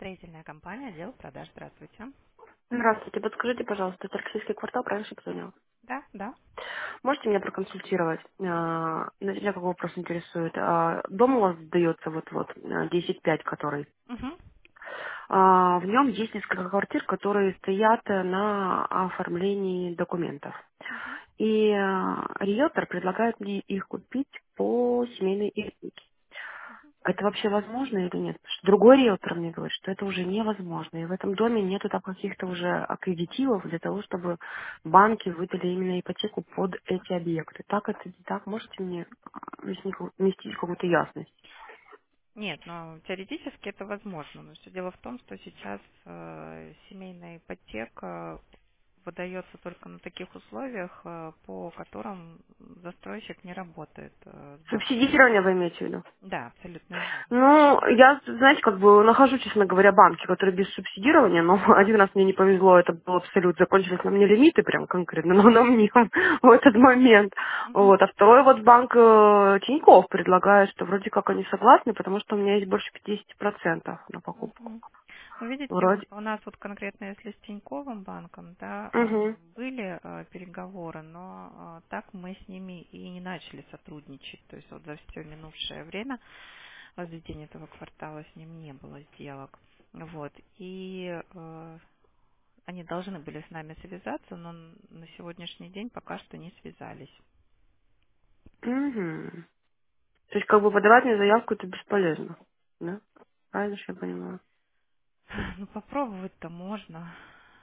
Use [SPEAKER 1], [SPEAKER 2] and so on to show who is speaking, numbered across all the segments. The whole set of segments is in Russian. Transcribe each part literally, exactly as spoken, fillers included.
[SPEAKER 1] Строительная компания, отдел продаж. Здравствуйте.
[SPEAKER 2] Здравствуйте, подскажите, пожалуйста, это Арксийский квартал, правильно я позвонила?
[SPEAKER 1] Да, да.
[SPEAKER 2] Можете меня проконсультировать? А, ну, меня какой вопрос интересует. А, Дом у вас сдается вот-вот, а, десять пять, который.
[SPEAKER 1] Угу.
[SPEAKER 2] А, В нем есть несколько квартир, которые стоят э, на оформлении документов.
[SPEAKER 1] Угу.
[SPEAKER 2] И а, риэлтор предлагает мне их купить по семейной ипотеке. Это вообще возможно или нет? Потому что другой риэлтор мне говорит, что это уже невозможно. И в этом доме нету там каких-то уже аккредитивов для того, чтобы банки выдали именно ипотеку под эти объекты. Так это не так? Можете мне а, внести внести какую-то ясность?
[SPEAKER 1] Нет, но теоретически это возможно. Но все дело в том, что сейчас э, семейная ипотека выдается только на таких условиях, э, по которым застройщик не работает э, с банком.
[SPEAKER 2] Субсидирование вы имеете в виду?
[SPEAKER 1] Да, абсолютно верно.
[SPEAKER 2] Ну, я, знаете, как бы нахожу, честно говоря, банки, которые без субсидирования, но один раз мне не повезло, это был абсолют, закончились на мне лимиты прям конкретно, но на мне в этот момент.
[SPEAKER 1] Угу.
[SPEAKER 2] Вот. А второй вот банк э, Тинькофф предлагает, что вроде как они согласны, потому что у меня есть больше пятьдесят процентов на покупку.
[SPEAKER 1] Угу. Ну, видите,
[SPEAKER 2] Вроде.
[SPEAKER 1] у нас вот конкретно, если с Тиньковым банком, да,
[SPEAKER 2] Угу.
[SPEAKER 1] а, были а, переговоры, но а, так мы с ними и не начали сотрудничать. То есть вот за все минувшее время возведения этого квартала с ним не было сделок. Вот. И э, они должны были с нами связаться, но на сегодняшний день пока что не связались.
[SPEAKER 2] Угу. То есть как бы подавать мне заявку это бесполезно, да? Правильно же я понимаю?
[SPEAKER 1] Ну, попробовать-то можно.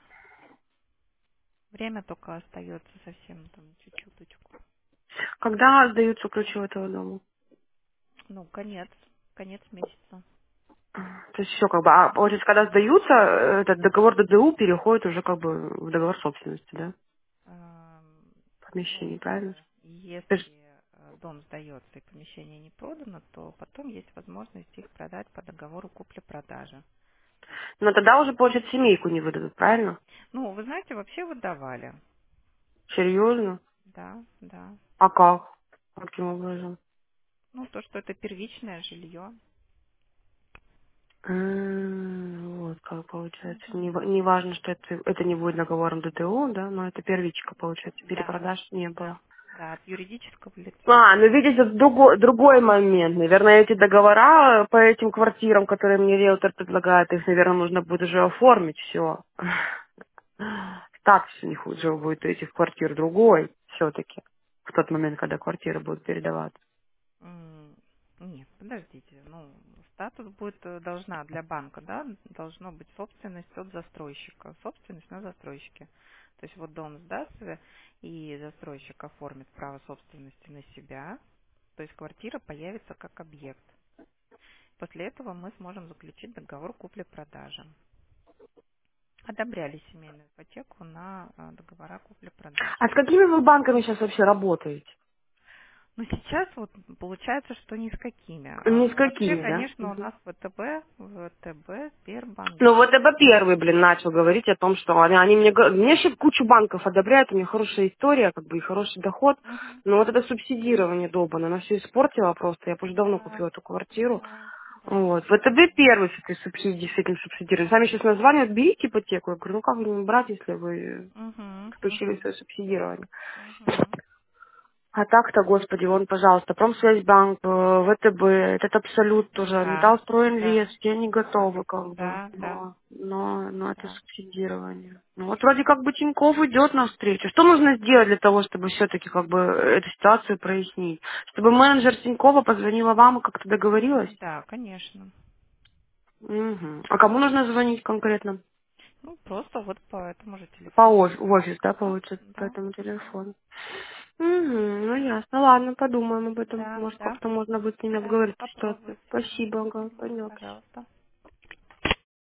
[SPEAKER 1] Время только остается совсем там чуть-чуточку.
[SPEAKER 2] Когда сдаются ключи у этого дома?
[SPEAKER 1] Ну, конец, конец месяца.
[SPEAKER 2] То есть все как бы, а получается, когда сдаются, э, этот договор Д Д У переходит уже как бы в договор собственности, да?
[SPEAKER 1] Эм,
[SPEAKER 2] Помещение,
[SPEAKER 1] Ну,
[SPEAKER 2] правильно?
[SPEAKER 1] э,
[SPEAKER 2] То есть,
[SPEAKER 1] если э, дом сдается и помещение не продано, то потом есть возможность их продать по договору купли-продажи.
[SPEAKER 2] но тогда уже, получается, семейку не выдадут, правильно?
[SPEAKER 1] Ну, вы знаете, вообще выдавали.
[SPEAKER 2] Серьезно?
[SPEAKER 1] Да, да.
[SPEAKER 2] А как? Каким образом?
[SPEAKER 1] Ну, то, что это первичное жилье.
[SPEAKER 2] М, Вот как получается. Не,
[SPEAKER 1] Мгм.
[SPEAKER 2] ва- не важно, что это, это не будет договором Д Д У, да, но это первичка, получается,
[SPEAKER 1] Да,
[SPEAKER 2] перепродаж не было.
[SPEAKER 1] да, да, от юридического лица.
[SPEAKER 2] А, ну видите, это другой, другой момент. Наверное, эти договора по этим квартирам, которые мне риэлтор предлагает, их, наверное, нужно будет уже оформить все. Статус у них уже будет у этих квартир другой все-таки. В тот момент, когда квартиры будут передаваться.
[SPEAKER 1] М, Нет, подождите. Ну, статус будет, э, должна для банка, да, должно быть собственность от застройщика. Собственность на застройщике. То есть вот дом сдастся, и застройщик оформит право собственности на себя, то есть квартира появится как объект. После этого мы сможем заключить договор купли-продажи. Одобряли семейную ипотеку на э, договора купли-продажи.
[SPEAKER 2] А с какими вы банками сейчас вообще работаете?
[SPEAKER 1] Ну, сейчас вот получается, что ни с какими.
[SPEAKER 2] Ни
[SPEAKER 1] А
[SPEAKER 2] с
[SPEAKER 1] вообще,
[SPEAKER 2] какими, да?
[SPEAKER 1] конечно, у нас в ВТБ, ВТБ, Сбербанк,
[SPEAKER 2] Ну, вот это
[SPEAKER 1] Газпром.
[SPEAKER 2] первый, блин, начал говорить о том, что они, они мне, го- мне вообще кучу банков одобряют, у меня хорошая история, как бы, и хороший доход,
[SPEAKER 1] Мгм.
[SPEAKER 2] но вот это субсидирование долбанное, оно все испортило просто, я уже давно
[SPEAKER 1] Да,
[SPEAKER 2] купила эту квартиру.
[SPEAKER 1] да, да.
[SPEAKER 2] Вот. ВТБ первый с, этой субсидией, с этим субсидированием. Сами сейчас название, берите ипотеку. Я говорю, ну как вы не брать, если вы
[SPEAKER 1] Угу,
[SPEAKER 2] включили
[SPEAKER 1] угу,
[SPEAKER 2] свое субсидирование.
[SPEAKER 1] угу.
[SPEAKER 2] А так-то, господи, вон, пожалуйста, Промсвязьбанк, э, ВТБ, этот Абсолют тоже,
[SPEAKER 1] Да,
[SPEAKER 2] Металлстройинвест,
[SPEAKER 1] да,
[SPEAKER 2] все они готовы, как бы,
[SPEAKER 1] да, да,
[SPEAKER 2] но, но, но это
[SPEAKER 1] да.
[SPEAKER 2] субсидирование. Ну вот вроде как бы Тинькофф идет навстречу. Что нужно сделать для того, чтобы все-таки как бы эту ситуацию прояснить? Чтобы менеджер Тинькова позвонила вам и как-то договорилась?
[SPEAKER 1] Да, конечно.
[SPEAKER 2] Мгм. А кому нужно звонить конкретно?
[SPEAKER 1] Ну, просто вот по этому же
[SPEAKER 2] По
[SPEAKER 1] телефону.
[SPEAKER 2] оф- в офис, да,
[SPEAKER 1] Да,
[SPEAKER 2] получается, по
[SPEAKER 1] да,
[SPEAKER 2] этому
[SPEAKER 1] да,
[SPEAKER 2] телефону. Мгм, ну ясно. Ладно, подумаем об этом.
[SPEAKER 1] да,
[SPEAKER 2] Может,
[SPEAKER 1] да,
[SPEAKER 2] как-то можно будет с ними
[SPEAKER 1] да.
[SPEAKER 2] обговорить эту ситуацию.
[SPEAKER 1] Попробуйте.
[SPEAKER 2] Спасибо, ага,
[SPEAKER 1] Мгм.
[SPEAKER 2] понятно.
[SPEAKER 1] Пожалуйста.